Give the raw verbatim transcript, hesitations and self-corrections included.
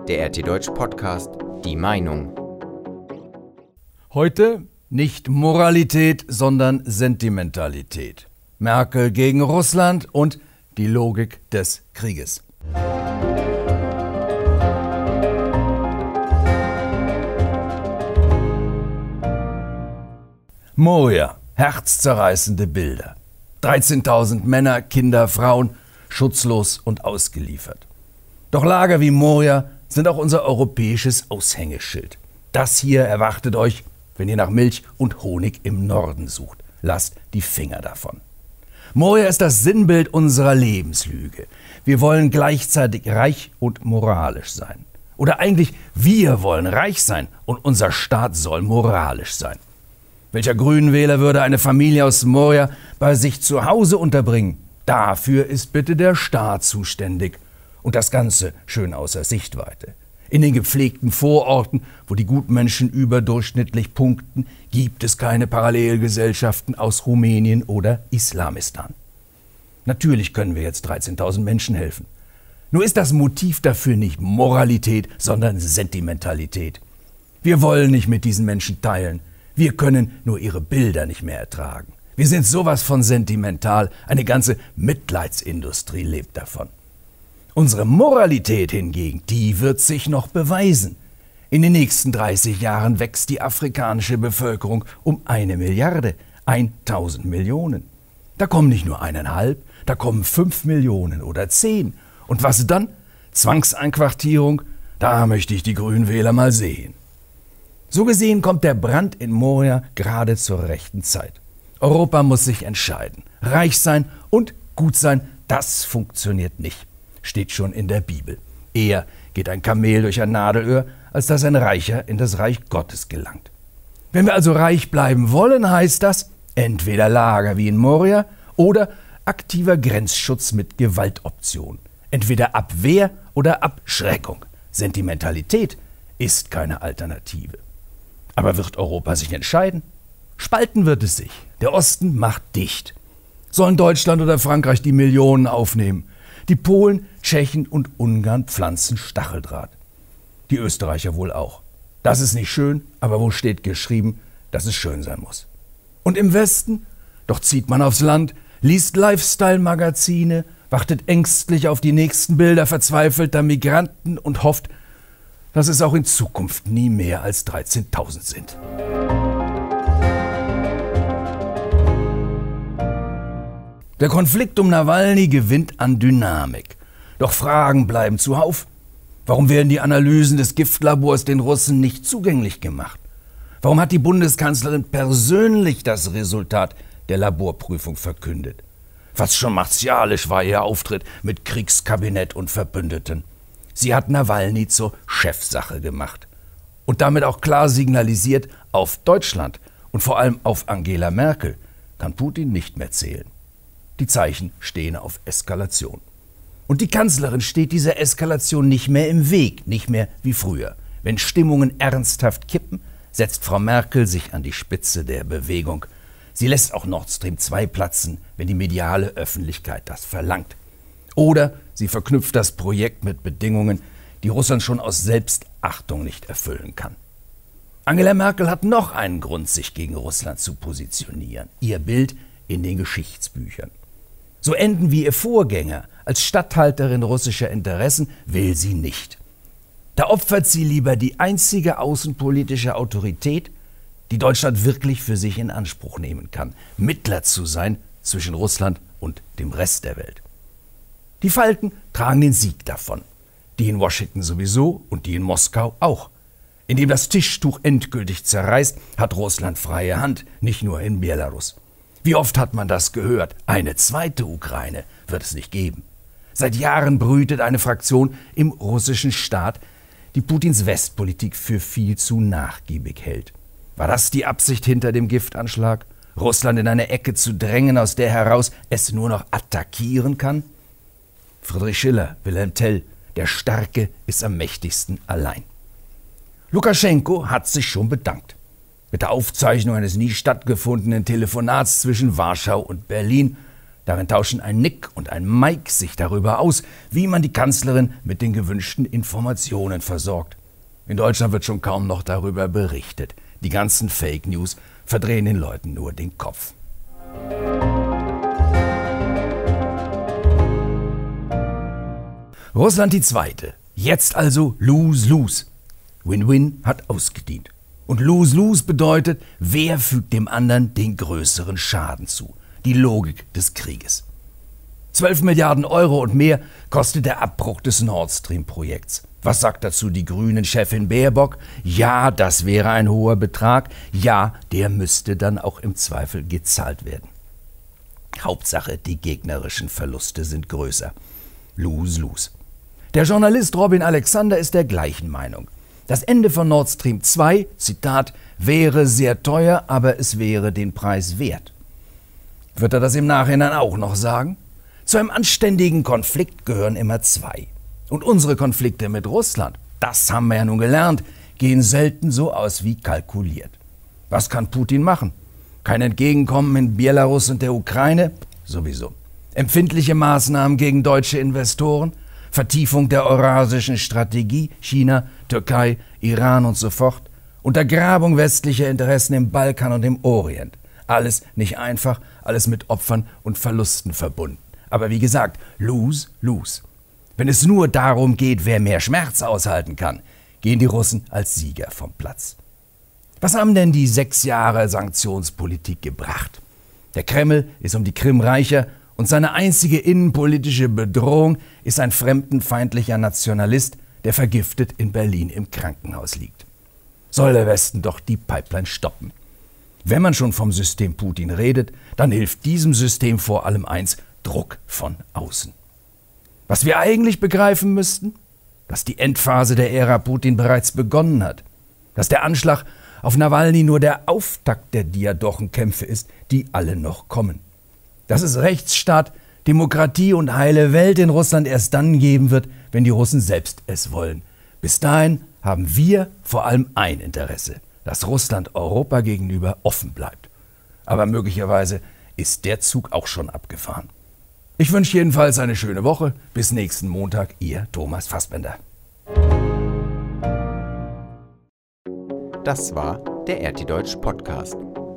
Der R T Deutsch Podcast Die Meinung. Heute nicht Moralität, sondern Sentimentalität. Merkel gegen Russland und die Logik des Krieges. Moria, herzzerreißende Bilder. dreizehntausend Männer, Kinder, Frauen, schutzlos und ausgeliefert. Doch Lager wie Moria sind auch unser europäisches Aushängeschild. Das hier erwartet euch, wenn ihr nach Milch und Honig im Norden sucht. Lasst die Finger davon. Moria ist das Sinnbild unserer Lebenslüge. Wir wollen gleichzeitig reich und moralisch sein. Oder eigentlich, wir wollen reich sein und unser Staat soll moralisch sein. Welcher Grünenwähler würde eine Familie aus Moria bei sich zu Hause unterbringen? Dafür ist bitte der Staat zuständig. Und das Ganze schön außer Sichtweite. In den gepflegten Vororten, wo die Gutmenschen überdurchschnittlich punkten, gibt es keine Parallelgesellschaften aus Rumänien oder Islamistan. Natürlich können wir jetzt dreizehntausend Menschen helfen. Nur ist das Motiv dafür nicht Moralität, sondern Sentimentalität. Wir wollen nicht mit diesen Menschen teilen. Wir können nur ihre Bilder nicht mehr ertragen. Wir sind sowas von sentimental, eine ganze Mitleidsindustrie lebt davon. Unsere Moralität hingegen, die wird sich noch beweisen. In den nächsten dreißig Jahren wächst die afrikanische Bevölkerung um eine Milliarde, tausend Millionen. Da kommen nicht nur eineinhalb, da kommen fünf Millionen oder zehn. Und was dann? Zwangseinquartierung? Da möchte ich die Grünwähler mal sehen. So gesehen kommt der Brand in Moria gerade zur rechten Zeit. Europa muss sich entscheiden. Reich sein und gut sein, das funktioniert nicht. Steht schon in der Bibel. Eher geht ein Kamel durch ein Nadelöhr, als dass ein Reicher in das Reich Gottes gelangt. Wenn wir also reich bleiben wollen, heißt das entweder Lager wie in Moria oder aktiver Grenzschutz mit Gewaltoption. Entweder Abwehr oder Abschreckung. Sentimentalität ist keine Alternative. Aber wird Europa sich entscheiden? Spalten wird es sich. Der Osten macht dicht. Sollen Deutschland oder Frankreich die Millionen aufnehmen? Die Polen, Tschechen und Ungarn pflanzen Stacheldraht. Die Österreicher wohl auch. Das ist nicht schön, aber wo steht geschrieben, dass es schön sein muss? Und im Westen? Doch zieht man aufs Land, liest Lifestyle-Magazine, wartet ängstlich auf die nächsten Bilder verzweifelter Migranten und hofft, dass es auch in Zukunft nie mehr als dreizehntausend sind. Der Konflikt um Nawalny gewinnt an Dynamik. Doch Fragen bleiben zuhauf. Warum werden die Analysen des Giftlabors den Russen nicht zugänglich gemacht? Warum hat die Bundeskanzlerin persönlich das Resultat der Laborprüfung verkündet? Fast schon martialisch war ihr Auftritt mit Kriegskabinett und Verbündeten. Sie hat Nawalny zur Chefsache gemacht. Und damit auch klar signalisiert, auf Deutschland und vor allem auf Angela Merkel kann Putin nicht mehr zählen. Die Zeichen stehen auf Eskalation. Und die Kanzlerin steht dieser Eskalation nicht mehr im Weg, nicht mehr wie früher. Wenn Stimmungen ernsthaft kippen, setzt Frau Merkel sich an die Spitze der Bewegung. Sie lässt auch Nord Stream zwei platzen, wenn die mediale Öffentlichkeit das verlangt. Oder sie verknüpft das Projekt mit Bedingungen, die Russland schon aus Selbstachtung nicht erfüllen kann. Angela Merkel hat noch einen Grund, sich gegen Russland zu positionieren. Ihr Bild in den Geschichtsbüchern. So enden wie ihr Vorgänger. Als Statthalterin russischer Interessen will sie nicht. Da opfert sie lieber die einzige außenpolitische Autorität, die Deutschland wirklich für sich in Anspruch nehmen kann, Mittler zu sein zwischen Russland und dem Rest der Welt. Die Falken tragen den Sieg davon. Die in Washington sowieso und die in Moskau auch. Indem das Tischtuch endgültig zerreißt, hat Russland freie Hand, nicht nur in Belarus. Wie oft hat man das gehört? Eine zweite Ukraine wird es nicht geben. Seit Jahren brütet eine Fraktion im russischen Staat, die Putins Westpolitik für viel zu nachgiebig hält. War das die Absicht hinter dem Giftanschlag? Russland in eine Ecke zu drängen, aus der heraus es nur noch attackieren kann? Friedrich Schiller, Wilhelm Tell, der Starke ist am mächtigsten allein. Lukaschenko hat sich schon bedankt. Mit der Aufzeichnung eines nie stattgefundenen Telefonats zwischen Warschau und Berlin, Darin tauschen ein Nick und ein Mike sich darüber aus, wie man die Kanzlerin mit den gewünschten Informationen versorgt. In Deutschland wird schon kaum noch darüber berichtet. Die ganzen Fake News verdrehen den Leuten nur den Kopf. Russland die Zweite. Jetzt also Lose-Lose. Win-Win hat ausgedient. Und Lose-Lose bedeutet, wer fügt dem anderen den größeren Schaden zu. Die Logik des Krieges. zwölf Milliarden Euro und mehr kostet der Abbruch des Nord Stream-Projekts. Was sagt dazu die Grünen-Chefin Baerbock? Ja, das wäre ein hoher Betrag. Ja, der müsste dann auch im Zweifel gezahlt werden. Hauptsache, die gegnerischen Verluste sind größer. Lose-Lose. Der Journalist Robin Alexander ist der gleichen Meinung. Das Ende von Nord Stream zwei, Zitat, wäre sehr teuer, aber es wäre den Preis wert. Wird er das im Nachhinein auch noch sagen? Zu einem anständigen Konflikt gehören immer zwei. Und unsere Konflikte mit Russland, das haben wir ja nun gelernt, gehen selten so aus wie kalkuliert. Was kann Putin machen? Kein Entgegenkommen in Belarus und der Ukraine? Sowieso. Empfindliche Maßnahmen gegen deutsche Investoren? Vertiefung der eurasischen Strategie, China, Türkei, Iran und so fort. Untergrabung westlicher Interessen im Balkan und im Orient. Alles nicht einfach, alles mit Opfern und Verlusten verbunden. Aber wie gesagt, lose, lose. Wenn es nur darum geht, wer mehr Schmerz aushalten kann, gehen die Russen als Sieger vom Platz. Was haben denn die sechs Jahre Sanktionspolitik gebracht? Der Kreml ist um die Krim reicher und seine einzige innenpolitische Bedrohung ist ein fremdenfeindlicher Nationalist, der vergiftet in Berlin im Krankenhaus liegt. Soll der Westen doch die Pipeline stoppen. Wenn man schon vom System Putin redet, dann hilft diesem System vor allem eins: Druck von außen. Was wir eigentlich begreifen müssten? Dass die Endphase der Ära Putin bereits begonnen hat. Dass der Anschlag auf Nawalny nur der Auftakt der Diadochenkämpfe ist, die alle noch kommen. Dass es Rechtsstaat, Demokratie und heile Welt in Russland erst dann geben wird, wenn die Russen selbst es wollen. Bis dahin haben wir vor allem ein Interesse, dass Russland Europa gegenüber offen bleibt. Aber möglicherweise ist der Zug auch schon abgefahren. Ich wünsche jedenfalls eine schöne Woche. Bis nächsten Montag, Ihr Thomas Fassbender. Das war der R T Deutsch Podcast.